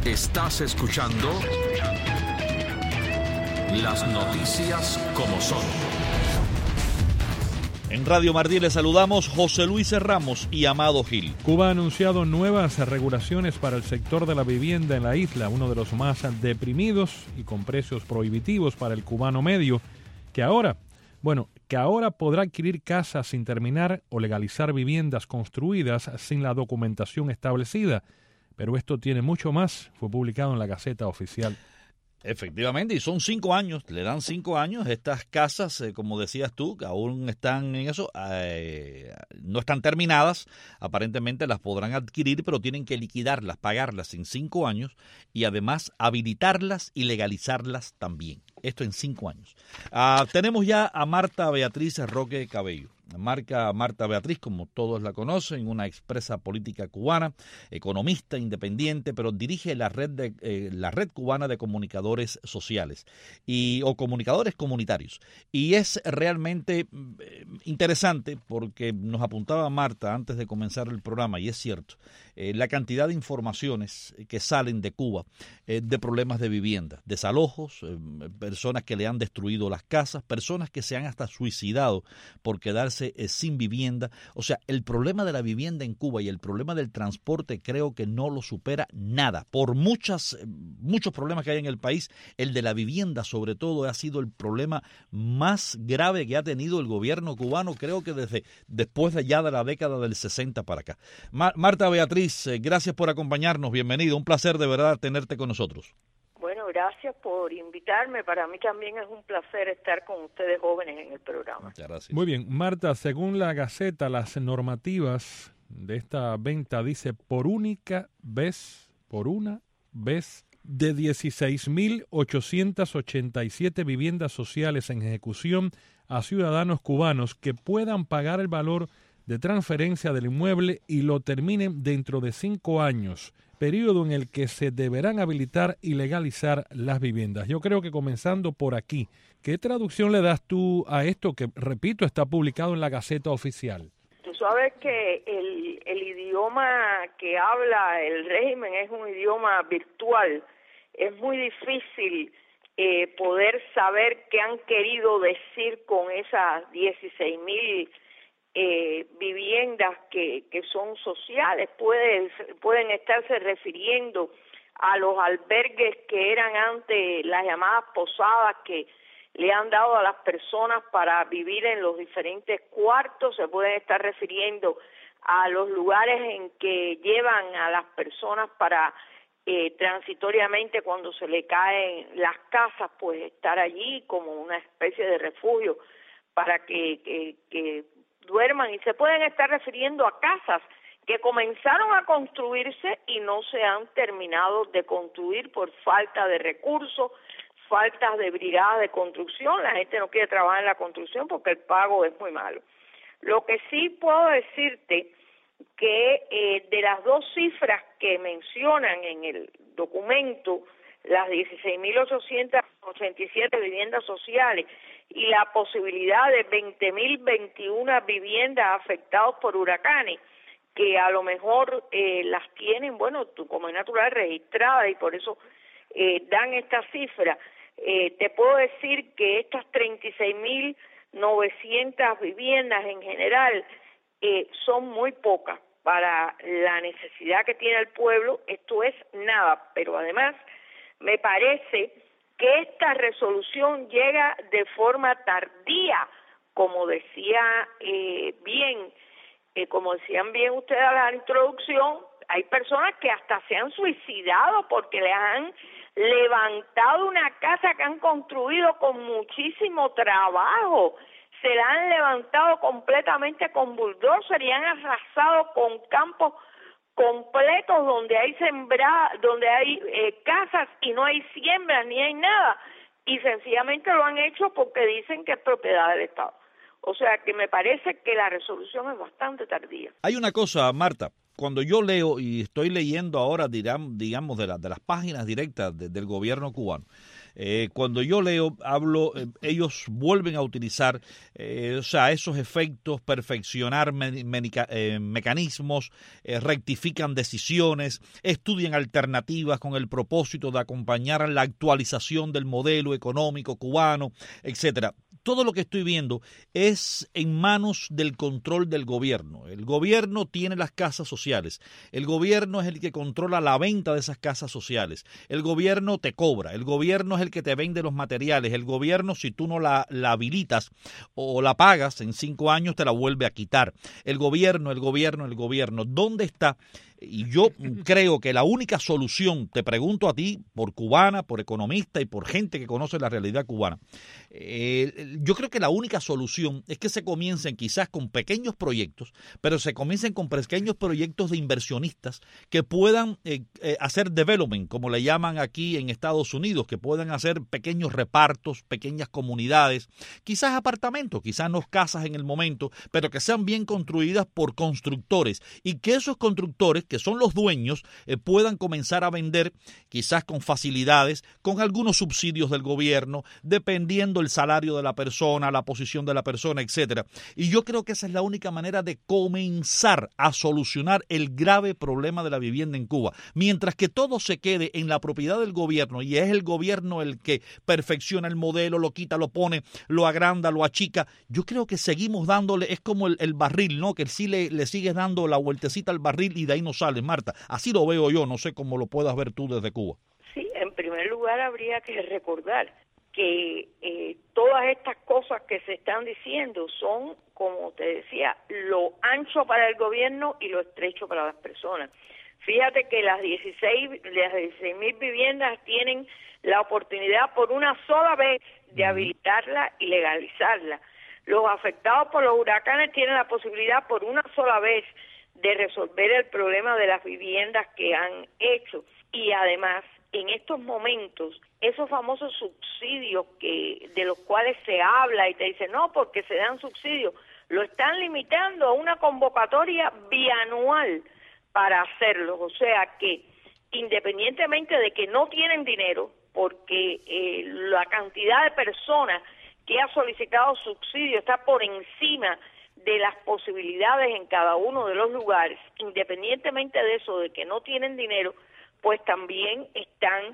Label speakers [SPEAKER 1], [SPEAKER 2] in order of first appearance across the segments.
[SPEAKER 1] Estás escuchando Las Noticias como son.
[SPEAKER 2] En Radio Martí les saludamos José Luis Ramos y Amado Gil.
[SPEAKER 3] Cuba ha anunciado nuevas regulaciones para el sector de la vivienda en la isla, uno de los más deprimidos y con precios prohibitivos para el cubano medio, que ahora podrá adquirir casas sin terminar o legalizar viviendas construidas sin la documentación establecida. Pero esto tiene mucho más. Fue publicado en la Gaceta Oficial.
[SPEAKER 2] Efectivamente, y son 5 años, le dan 5 años. Estas casas, como decías tú, que aún están en eso, no están terminadas. Aparentemente las podrán adquirir, pero tienen que liquidarlas, pagarlas en 5 años y además habilitarlas y legalizarlas también. Esto en 5 años. Tenemos ya a Marta Beatriz Roque Cabello. Marta Beatriz, como todos la conocen, una expresa política cubana, economista independiente, pero dirige la red cubana de comunicadores sociales o comunicadores comunitarios. Y es realmente interesante porque nos apuntaba Marta antes de comenzar el programa, y es cierto, la cantidad de informaciones que salen de Cuba de problemas de vivienda, desalojos, personas que le han destruido las casas, personas que se han hasta suicidado por quedarse sin vivienda. O sea, el problema de la vivienda en Cuba y el problema del transporte creo que no lo supera nada. Por muchos problemas que hay en el país, el de la vivienda sobre todo ha sido el problema más grave que ha tenido el gobierno cubano, creo que después de la década del 60 para acá. Marta Beatriz, gracias por acompañarnos, bienvenido, un placer de verdad tenerte con nosotros.
[SPEAKER 4] Bueno, gracias por invitarme. Para mí también es un placer estar con ustedes jóvenes en el programa.
[SPEAKER 2] Muchas gracias.
[SPEAKER 3] Muy bien, Marta, según la Gaceta, las normativas de esta venta dice por una vez de 16.887 viviendas sociales en ejecución a ciudadanos cubanos que puedan pagar el valor de transferencia del inmueble y lo terminen dentro de 5 años, periodo en el que se deberán habilitar y legalizar las viviendas. Yo creo que comenzando por aquí, ¿qué traducción le das tú a esto que, repito, está publicado en la Gaceta Oficial?
[SPEAKER 4] Tú sabes que el idioma que habla el régimen es un idioma virtual. Es muy difícil poder saber qué han querido decir con esas 16.000 viviendas que son sociales. Pueden estarse refiriendo a los albergues que eran antes las llamadas posadas que le han dado a las personas para vivir en los diferentes cuartos. Se pueden estar refiriendo a los lugares en que llevan a las personas para transitoriamente, cuando se le caen las casas, pues estar allí como una especie de refugio para que duerman, y se pueden estar refiriendo a casas que comenzaron a construirse y no se han terminado de construir por falta de recursos, faltas de brigadas de construcción. La gente no quiere trabajar en la construcción porque el pago es muy malo. Lo que sí puedo decirte que de las 2 cifras que mencionan en el documento, las 16.887 viviendas sociales y la posibilidad de 20.021 viviendas afectadas por huracanes, que a lo mejor las tienen, como es natural, registradas, y por eso dan esta cifra. Te puedo decir que estas 36.900 viviendas en general son muy pocas para la necesidad que tiene el pueblo. Esto es nada, pero además me parece que esta resolución llega de forma tardía, como decían bien ustedes a la introducción. Hay personas que hasta se han suicidado porque les han levantado una casa que han construido con muchísimo trabajo. Se la han levantado completamente con bulldozer y han arrasado con campos completos donde hay casas y no hay siembras ni hay nada, y sencillamente lo han hecho porque dicen que es propiedad del Estado. O sea que me parece que la resolución es bastante tardía.
[SPEAKER 2] Hay una cosa, Marta, cuando yo leo y estoy leyendo ahora, digamos, de las páginas directas del gobierno cubano, Cuando yo leo, hablo, ellos vuelven a utilizar esos efectos, perfeccionar mecanismos, rectifican decisiones, estudian alternativas con el propósito de acompañar la actualización del modelo económico cubano, etcétera. Todo lo que estoy viendo es en manos del control del gobierno. El gobierno tiene las casas sociales. El gobierno es el que controla la venta de esas casas sociales. El gobierno te cobra. El gobierno es el que te vende los materiales. El gobierno, si tú no la habilitas o la pagas, en 5 años te la vuelve a quitar. El gobierno. ¿Dónde está? Y yo creo que la única solución, te pregunto a ti, por cubana, por economista y por gente que conoce la realidad cubana, yo creo que la única solución es que se comiencen quizás con pequeños proyectos, pero se comiencen con pequeños proyectos de inversionistas que puedan hacer development, como le llaman aquí en Estados Unidos, que puedan hacer pequeños repartos, pequeñas comunidades, quizás apartamentos, quizás no casas en el momento, pero que sean bien construidas por constructores y que esos constructores, que son los dueños, puedan comenzar a vender quizás con facilidades, con algunos subsidios del gobierno, dependiendo el salario de la persona, la posición de la persona, etcétera. Y yo creo que esa es la única manera de comenzar a solucionar el grave problema de la vivienda en Cuba. Mientras que todo se quede en la propiedad del gobierno y es el gobierno el que perfecciona el modelo, lo quita, lo pone, lo agranda, lo achica, yo creo que seguimos dándole, es como el barril, ¿no? Que sí le sigues dando la vueltecita al barril y de ahí no sale, Marta. Así lo veo yo, no sé cómo lo puedas ver tú desde Cuba.
[SPEAKER 4] Sí, en primer lugar habría que recordar que todas estas cosas que se están diciendo son, como te decía, lo ancho para el gobierno y lo estrecho para las personas. Fíjate que las 16.000 viviendas tienen la oportunidad por una sola vez de habilitarla y legalizarla. Los afectados por los huracanes tienen la posibilidad por una sola vez de resolver el problema de las viviendas que han hecho. Y además, en estos momentos, esos famosos subsidios de los cuales se habla y te dicen, no, porque se dan subsidios, lo están limitando a una convocatoria bianual para hacerlo. O sea que, independientemente de que no tienen dinero, porque la cantidad de personas que ha solicitado subsidio está por encima de las posibilidades en cada uno de los lugares, independientemente de eso, de que no tienen dinero, pues también están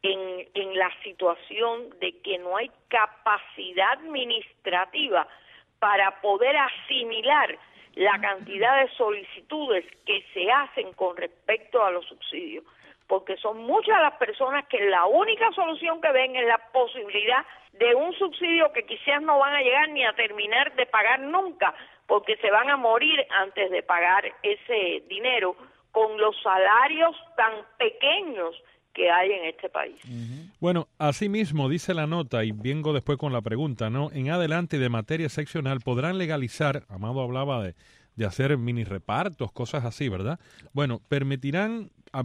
[SPEAKER 4] en la situación de que no hay capacidad administrativa para poder asimilar la cantidad de solicitudes que se hacen con respecto a los subsidios, porque son muchas las personas que la única solución que ven es la posibilidad de un subsidio que quizás no van a llegar ni a terminar de pagar nunca, porque se van a morir antes de pagar ese dinero con los salarios tan pequeños que hay en este país.
[SPEAKER 3] Bueno, asimismo dice la nota, y vengo después con la pregunta, ¿no? En adelante de materia seccional podrán legalizar, Amado hablaba de hacer mini repartos, cosas así, ¿verdad? Bueno, permitirán a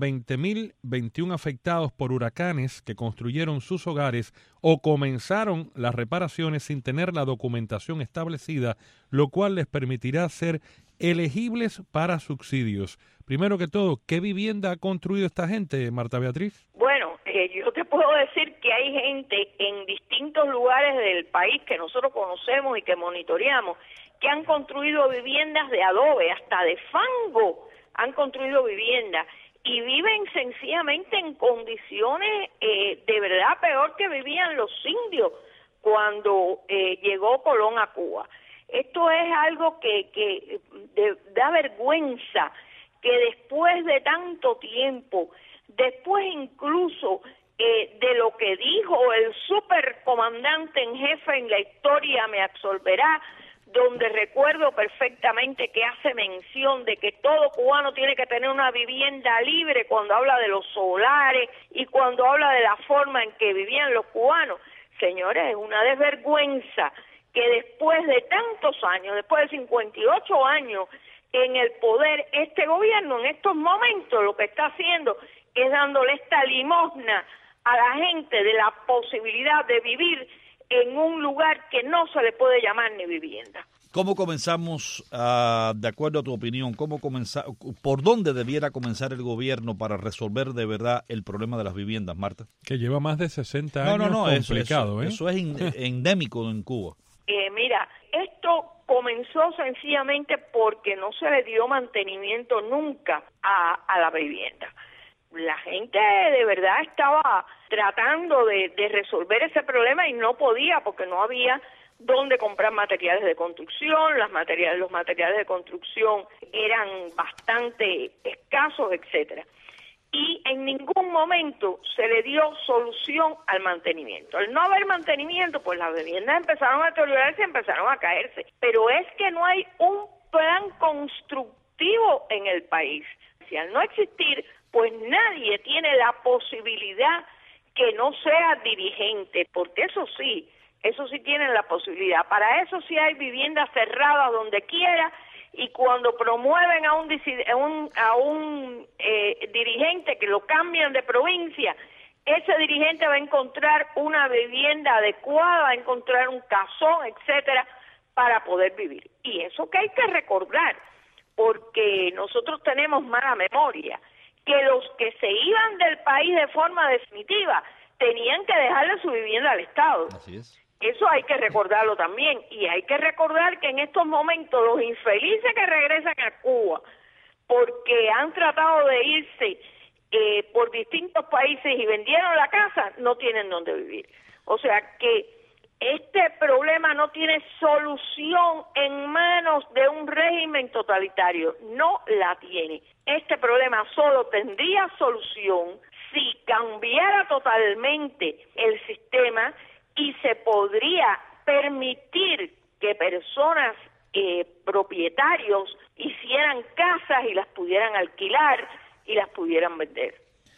[SPEAKER 3] 20.021 afectados por huracanes que construyeron sus hogares o comenzaron las reparaciones sin tener la documentación establecida, lo cual les permitirá ser elegibles para subsidios. Primero que todo, ¿qué vivienda ha construido esta gente, Marta Beatriz?
[SPEAKER 4] Bueno, yo te puedo decir que hay gente en distintos lugares del país que nosotros conocemos y que monitoreamos, que han construido viviendas de adobe, hasta de fango han construido viviendas, y viven sencillamente en condiciones de verdad peor que vivían los indios cuando llegó Colón a Cuba. Esto es algo que da vergüenza que después de tanto tiempo, después incluso de lo que dijo el supercomandante en jefe en la historia me absolverá, donde recuerdo perfectamente que hace mención de que todo cubano tiene que tener una vivienda libre cuando habla de los solares y cuando habla de la forma en que vivían los cubanos. Señores, es una desvergüenza que después de tantos años, después de 58 años en el poder, este gobierno en estos momentos lo que está haciendo es dándole esta limosna a la gente de la posibilidad de vivir en un lugar que no se le puede llamar ni vivienda.
[SPEAKER 2] ¿Cómo comenzamos, de acuerdo a tu opinión, por dónde debiera comenzar el gobierno para resolver de verdad el problema de las viviendas, Marta?
[SPEAKER 3] Que lleva más de 60 años complicado.
[SPEAKER 2] Eso es endémico en Cuba.
[SPEAKER 4] Mira, esto comenzó sencillamente porque no se le dio mantenimiento nunca a la vivienda. La gente de verdad estaba tratando de resolver ese problema y no podía porque no había dónde comprar materiales de construcción, los materiales de construcción eran bastante escasos, etcétera. Y en ningún momento se le dio solución al mantenimiento. Al no haber mantenimiento, pues las viviendas empezaron a deteriorarse y empezaron a caerse. Pero es que no hay un plan constructivo en el país. Si al no existir, pues nadie tiene la posibilidad que no sea dirigente, porque eso sí tienen la posibilidad. Para eso sí hay viviendas cerradas donde quiera, y cuando promueven a un dirigente que lo cambian de provincia, ese dirigente va a encontrar una vivienda adecuada, va a encontrar un casón, etcétera, para poder vivir. Y eso que hay que recordar, porque nosotros tenemos mala memoria, que los que se iban del país de forma definitiva tenían que dejarle su vivienda al Estado.
[SPEAKER 2] Así es.
[SPEAKER 4] Eso hay que recordarlo también, y hay que recordar que en estos momentos los infelices que regresan a Cuba porque han tratado de irse por distintos países y vendieron la casa, no tienen dónde vivir. O sea que este problema no tiene solución en manos de un régimen totalitario, no la tiene. Este problema solo tendría solución si cambiara totalmente el sistema y se podría permitir que personas, propietarios, hicieran casas y las pudieran alquilar y las pudieran vender.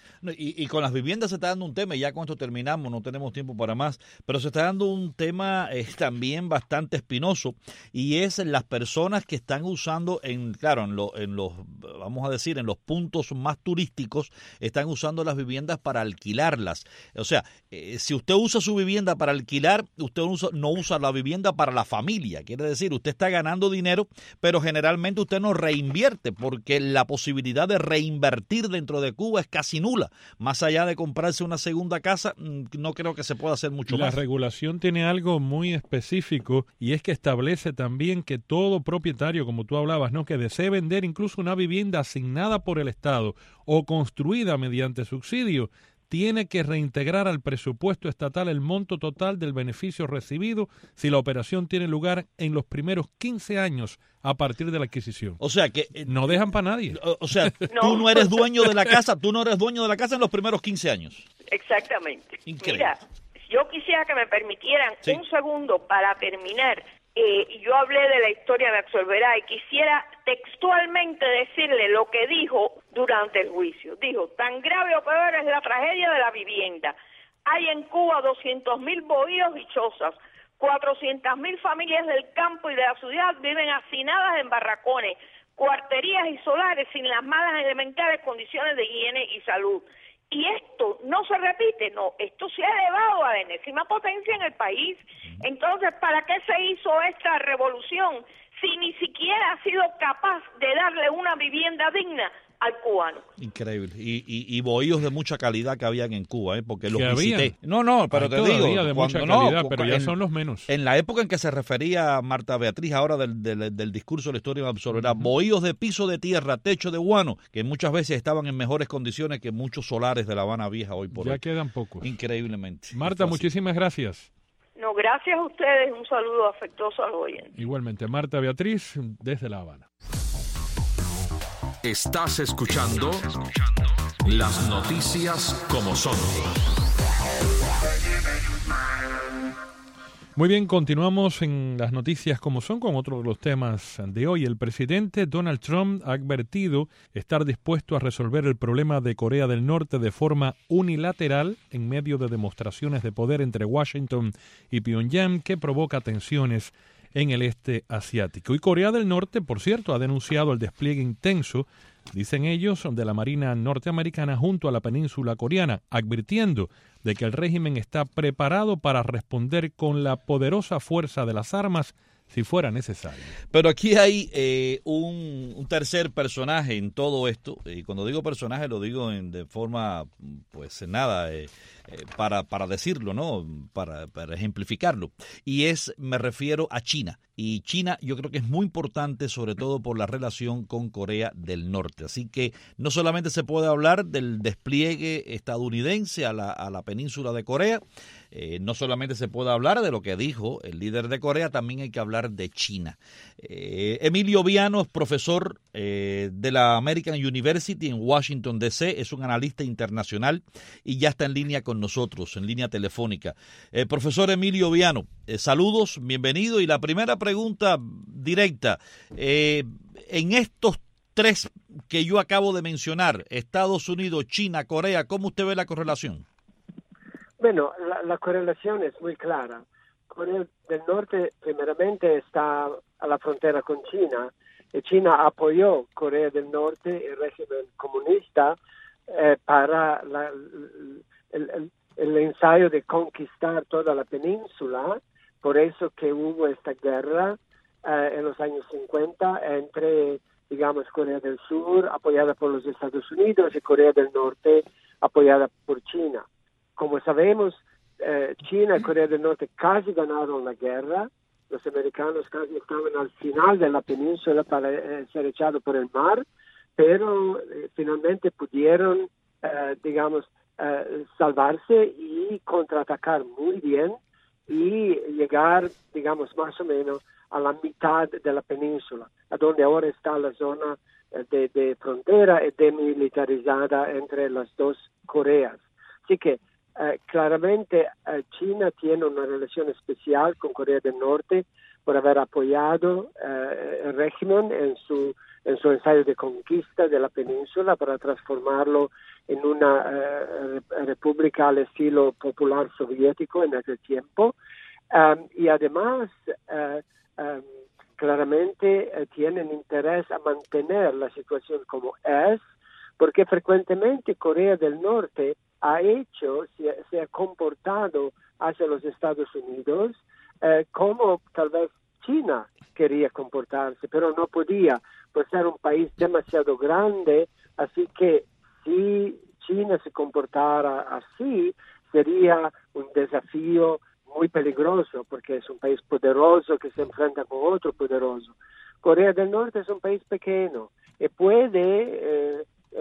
[SPEAKER 2] Y con las viviendas se está dando un tema, y ya con esto terminamos, no tenemos tiempo para más, pero se está dando un tema también bastante espinoso, y es las personas que están usando, en los vamos a decir, en los puntos más turísticos, están usando las viviendas para alquilarlas. O sea, si usted usa su vivienda para alquilar, usted no usa la vivienda para la familia. Quiere decir, usted está ganando dinero, pero generalmente usted no reinvierte, porque la posibilidad de reinvertir dentro de Cuba es casi nula. Más allá de comprarse una segunda casa, no creo que se pueda hacer mucho más.
[SPEAKER 3] La regulación tiene algo muy específico, y es que establece también que todo propietario, como tú hablabas, ¿no?, que desee vender incluso una vivienda asignada por el Estado o construida mediante subsidio, tiene que reintegrar al presupuesto estatal el monto total del beneficio recibido si la operación tiene lugar en los primeros 15 años a partir de la adquisición.
[SPEAKER 2] O sea que
[SPEAKER 3] no dejan para nadie.
[SPEAKER 2] O sea, tú no eres dueño de la casa, en los primeros 15 años.
[SPEAKER 4] Exactamente.
[SPEAKER 2] Increíble.
[SPEAKER 4] Mira, yo quisiera que me permitieran un segundo para terminar. Yo hablé de la historia de Absolverá y quisiera textualmente decirle lo que dijo durante el juicio. Dijo: tan grave o peor es la tragedia de la vivienda. Hay en Cuba 200,000 bohíos y chozas. 400,000 familias del campo y de la ciudad viven hacinadas en barracones, cuarterías y solares sin las más elementales condiciones de higiene y salud. Y esto no se repite, no, esto se ha elevado a la enésima potencia en el país. Entonces, ¿para qué se hizo esta revolución si ni siquiera ha sido capaz de darle una vivienda digna al cubano?
[SPEAKER 2] Increíble. Y bohíos de mucha calidad que habían en Cuba, porque los visité.
[SPEAKER 3] Había.
[SPEAKER 2] No, pero te digo,
[SPEAKER 3] de mucha calidad, pero ya son los menos.
[SPEAKER 2] En la época en que se refería Marta Beatriz ahora del discurso de la historia de Absolverá, bohíos de piso de tierra, techo de guano, que muchas veces estaban en mejores condiciones que muchos solares de La Habana Vieja hoy por hoy.
[SPEAKER 3] Ya quedan pocos.
[SPEAKER 2] Increíblemente.
[SPEAKER 3] Marta, muchísimas gracias.
[SPEAKER 4] No, gracias a ustedes, un saludo afectuoso a los oyentes.
[SPEAKER 3] Igualmente, Marta Beatriz, desde La Habana.
[SPEAKER 1] Estás escuchando las noticias como son.
[SPEAKER 3] Muy bien, continuamos en las noticias como son con otro de los temas de hoy. El presidente Donald Trump ha advertido estar dispuesto a resolver el problema de Corea del Norte de forma unilateral en medio de demostraciones de poder entre Washington y Pyongyang que provoca tensiones en el este asiático. Y Corea del Norte, por cierto, ha denunciado el despliegue intenso, dicen ellos, de la Marina norteamericana junto a la península coreana, advirtiendo de que el régimen está preparado para responder con la poderosa fuerza de las armas si fuera necesario.
[SPEAKER 2] Pero aquí hay un tercer personaje en todo esto, y cuando digo personaje lo digo de forma, pues nada, para decirlo, ¿no? Para ejemplificarlo. Y me refiero a China. Y China yo creo que es muy importante, sobre todo por la relación con Corea del Norte. Así que no solamente se puede hablar del despliegue estadounidense a la península de Corea, no solamente se puede hablar de lo que dijo el líder de Corea, también hay que hablar de China. Emilio Viano es profesor de la American University en Washington, D.C., es un analista internacional y ya está en línea con nosotros, en línea telefónica. Profesor Emilio Viano, saludos, bienvenido. Y la primera pregunta directa, en estos tres que yo acabo de mencionar, Estados Unidos, China, Corea, ¿cómo usted ve la correlación?
[SPEAKER 5] Bueno, la correlación es muy clara. Corea del Norte primeramente está a la frontera con China, y China apoyó Corea del Norte, el régimen comunista, para el ensayo de conquistar toda la península. Por eso que hubo esta guerra en los años 50 entre, digamos, Corea del Sur, apoyada por los Estados Unidos, y Corea del Norte, apoyada por China. Como sabemos, China y Corea del Norte casi ganaron la guerra. Los americanos casi estaban al final de la península para ser echados por el mar, pero finalmente pudieron, salvarse y contraatacar muy bien y llegar, digamos, más o menos a la mitad de la península, a donde ahora está la zona de frontera y demilitarizada entre las dos Coreas. Así que claramente China tiene una relación especial con Corea del Norte por haber apoyado el régimen en su ensayo de conquista de la península para transformarlo en una república al estilo popular soviético en ese tiempo. Y además, claramente tienen interés a mantener la situación como es, porque frecuentemente Corea del Norte se ha comportado hacia los Estados Unidos como tal vez China quería comportarse, pero no podía, por ser un país demasiado grande. Así que si China se comportara así, sería un desafío muy peligroso, porque es un país poderoso que se enfrenta con otro poderoso. Corea del Norte es un país pequeño y puede,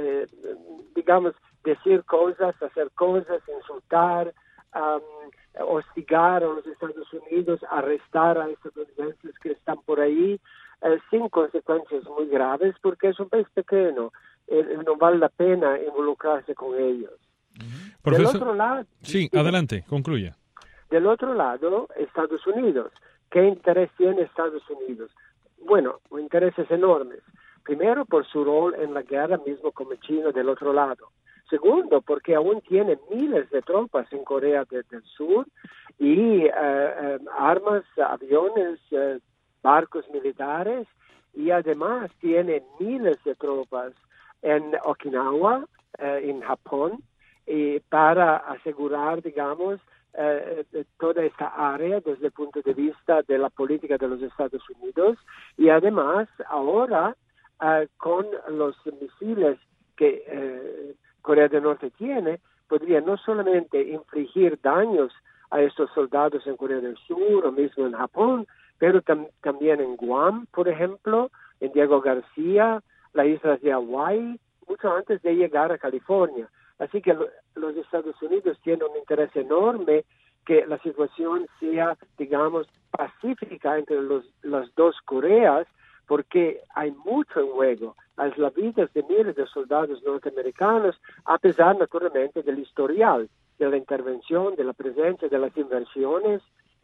[SPEAKER 5] decir cosas, hacer cosas, insultar, hostigar a los Estados Unidos, arrestar a estadounidenses que están por ahí, sin consecuencias muy graves, porque es un país pequeño, no vale la pena involucrarse con ellos.
[SPEAKER 3] Profesor,
[SPEAKER 5] del otro lado,
[SPEAKER 3] sí, adelante, concluya.
[SPEAKER 5] Del otro lado, Estados Unidos. ¿Qué interés tiene Estados Unidos? Bueno, intereses enormes. Primero, por su rol en la guerra, mismo como China del otro lado. Segundo, porque aún tiene miles de tropas en Corea del Sur y armas, aviones, barcos militares, y además tiene miles de tropas en Okinawa, en Japón, para asegurar, digamos, toda esta área desde el punto de vista de la política de los Estados Unidos. Y además, ahora, con los misiles que Corea del Norte tiene, podría no solamente infligir daños a estos soldados en Corea del Sur o mismo en Japón, pero también en Guam, por ejemplo, en Diego García, las islas de Hawái, mucho antes de llegar a California. Así que los Estados Unidos tienen un interés enorme que la situación sea, digamos, pacífica entre las dos Coreas, porque hay mucho en juego. Las vidas de miles de soldados norteamericanos, a pesar, naturalmente, del historial, de la intervención, de la presencia, de las inversiones,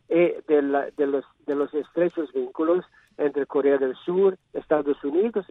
[SPEAKER 5] de los estrechos vínculos entre Corea del Sur, Estados Unidos,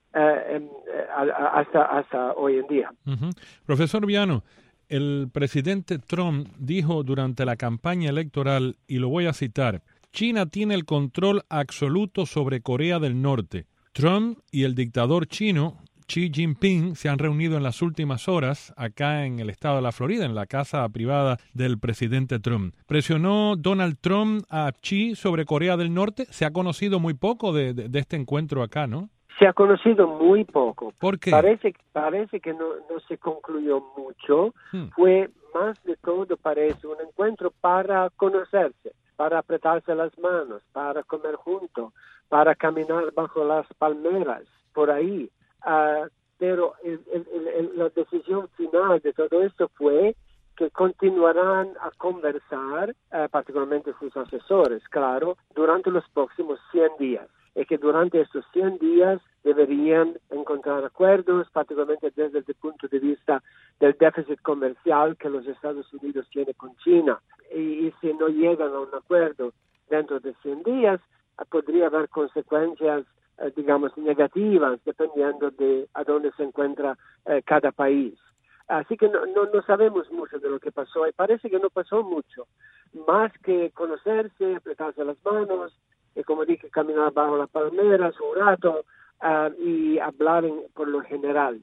[SPEAKER 5] hasta hoy en día.
[SPEAKER 3] Uh-huh. Profesor Viano, el presidente Trump dijo durante la campaña electoral, y lo voy a citar: China tiene el control absoluto sobre Corea del Norte. Trump y el dictador chino Xi Jinping se han reunido en las últimas horas acá en el estado de la Florida, en la casa privada del presidente Trump. ¿Presionó Donald Trump a Xi sobre Corea del Norte? Se ha conocido muy poco de este encuentro acá, ¿no?
[SPEAKER 5] Se ha conocido muy poco.
[SPEAKER 3] ¿Por qué?
[SPEAKER 5] Parece que no se concluyó mucho. Fue más de todo, parece, un encuentro para conocerse, para apretarse las manos, para comer juntos, para caminar bajo las palmeras, por ahí. Pero la decisión final de todo esto fue que continuarán a conversar, particularmente sus asesores, claro, durante los próximos 100 días. Y que durante estos 100 días deberían encontrar acuerdos, particularmente desde el punto de vista del déficit comercial que los Estados Unidos tienen con China. Y si no llegan a un acuerdo dentro de 100 días, podría haber consecuencias, digamos, negativas, dependiendo de a dónde se encuentra cada país. Así que no sabemos mucho de lo que pasó, y parece que no pasó mucho, más que conocerse, apretarse las manos, y como dije, caminar bajo las palmeras un rato y hablar por lo general.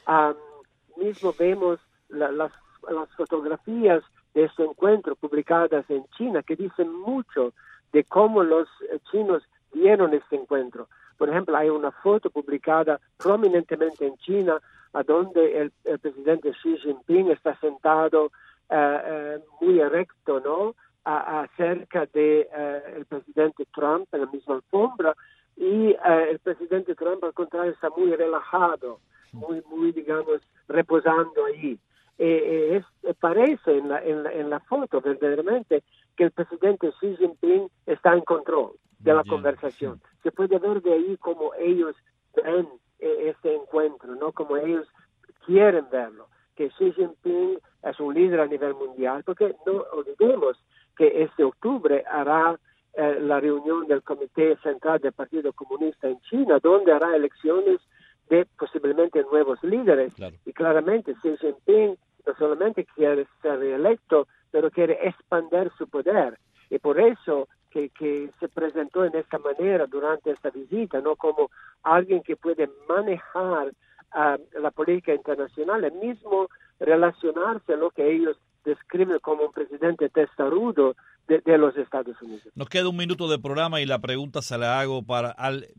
[SPEAKER 5] Mismo vemos las fotografías de este encuentro publicadas en China que dicen mucho de cómo los chinos vieron este encuentro. Por ejemplo, hay una foto publicada prominentemente en China a donde el presidente Xi Jinping está sentado muy erecto, ¿no? Cerca de el presidente Trump en la misma alfombra, y el presidente Trump al contrario está muy relajado, muy digamos reposando ahí. Parece en la foto verdaderamente que el presidente Xi Jinping está en control de la conversación. Se puede ver de ahí cómo ellos ven este encuentro, ¿no? Como ellos quieren verlo, que Xi Jinping es un líder a nivel mundial, porque no olvidemos que este octubre hará la reunión del Comité Central del Partido Comunista en China, donde hará elecciones de posiblemente nuevos líderes. Claro. Y claramente Xi Jinping no solamente quiere ser reelecto, pero quiere expandir su poder. Y por eso que se presentó en esta manera durante esta visita, ¿no? Como alguien que puede manejar la política internacional, el mismo relacionarse a lo que ellos describen como un presidente testarudo de los Estados Unidos.
[SPEAKER 2] Nos queda un minuto de programa y la pregunta se la hago para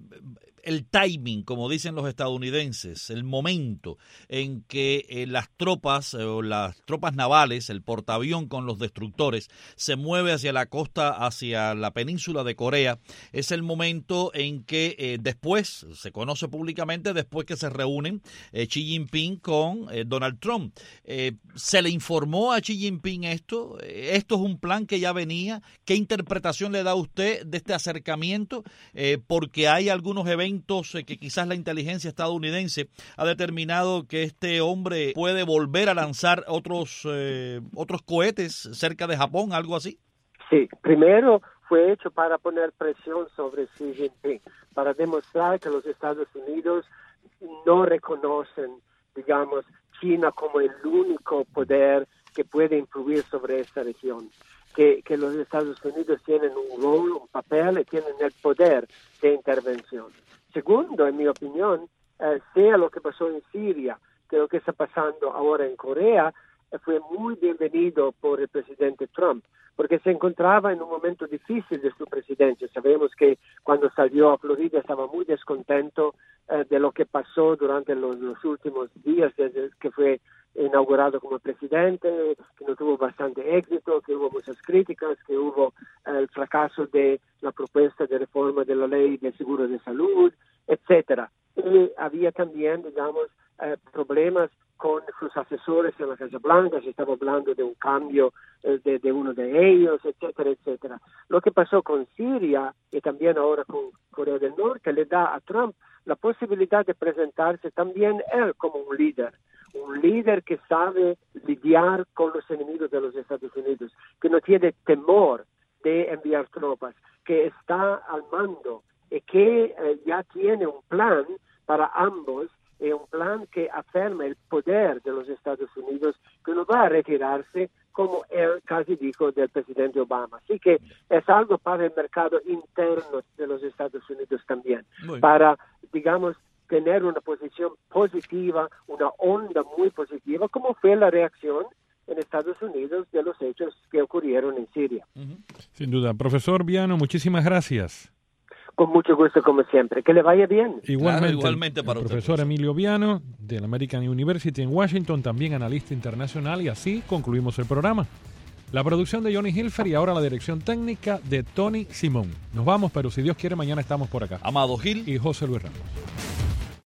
[SPEAKER 2] el timing, como dicen los estadounidenses, el momento en que las tropas o las tropas navales, el portaavión con los destructores, se mueve hacia la costa, hacia la península de Corea. Es el momento en que después, se conoce públicamente, después que se reúnen Xi Jinping con Donald Trump. ¿Se le informó a Xi Jinping esto? ¿Esto es un plan que ya venía? ¿Qué interpretación le da usted de este acercamiento? Porque hay algunos eventos que quizás la inteligencia estadounidense ha determinado que este hombre puede volver a lanzar otros cohetes cerca de Japón, algo así.
[SPEAKER 5] Sí, primero fue hecho para poner presión sobre Xi Jinping, para demostrar que los Estados Unidos no reconocen, digamos, China como el único poder que puede influir sobre esta región. Que los Estados Unidos tienen un rol, un papel y tienen el poder de intervención. Segundo, en mi opinión, sea lo que pasó en Siria, que lo que está pasando ahora en Corea, fue muy bienvenido por el presidente Trump, porque se encontraba en un momento difícil de su presidencia. Sabemos que cuando salió a Florida estaba muy descontento de lo que pasó durante los últimos días desde que fue inaugurado como presidente, que no tuvo bastante éxito, que hubo muchas críticas, que hubo el fracaso de la propuesta de reforma de la ley de seguro de salud, etcétera. Y había también, digamos, problemas con sus asesores en la Casa Blanca, se estaba hablando de un cambio de uno de ellos, etcétera, etcétera. Lo que pasó con Siria y también ahora con Corea del Norte le da a Trump la posibilidad de presentarse también él como un líder que sabe lidiar con los enemigos de los Estados Unidos, que no tiene temor de enviar tropas, que está al mando y que ya tiene un plan para ambos, un plan que afirma el poder de los Estados Unidos, que no va a retirarse, como él casi dijo del presidente Obama. Así que es algo para el mercado interno de los Estados Unidos también, para, digamos, tener una posición positiva, una onda muy positiva, como fue la reacción en Estados Unidos de los hechos que ocurrieron en Siria.
[SPEAKER 3] Sin duda. Profesor Viano, muchísimas gracias.
[SPEAKER 5] Con mucho gusto, como siempre. Que le vaya bien.
[SPEAKER 3] Igualmente,
[SPEAKER 2] claro, igualmente para
[SPEAKER 3] el
[SPEAKER 2] usted,
[SPEAKER 3] profesor Emilio Viano, de la American University en Washington, también analista internacional, y así concluimos el programa. La producción de Johnny Hilfer y ahora la dirección técnica de Tony Simón. Nos vamos, pero si Dios quiere, mañana estamos por acá.
[SPEAKER 2] Amado Gil
[SPEAKER 3] y José Luis Ramos.